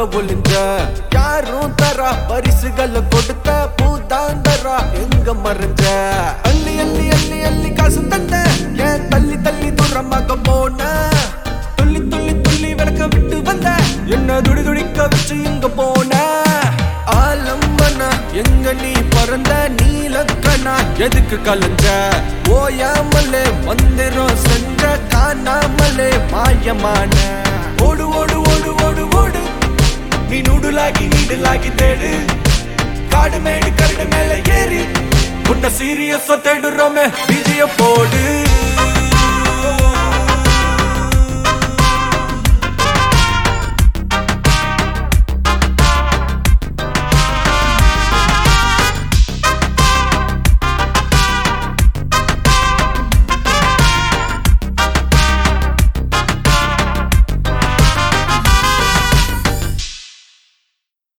ஒளிஞ்ச யாரும் தரா பரிசுகளை கொடுத்த பூதாந்தரா எங்க மறைஞ்ச அள்ளி அள்ளி அள்ளி அள்ளி காசு தந்த ஏன் தள்ளி தள்ளி தூரமாக போன துள்ளி துள்ளி துள்ளி விளக்க விட்டு வந்த என்ன துடி துடிக்க வச்சு இங்க போன ஆலம்பனா எங்க நீ பறந்த நீலக்கணா எதுக்கு கலஞ்ச ஓயாமலே மந்திரம் செஞ்ச காணாமலே மாயமான ஓடு ஓடு ஓடு ஓடு ஓடு நீ நூடுலாகி நீடுலாகி தேடு காடு மேடு கரடு மேல ஏறி உன்ன சீரியஸா தேடுறோமே விஜய போடு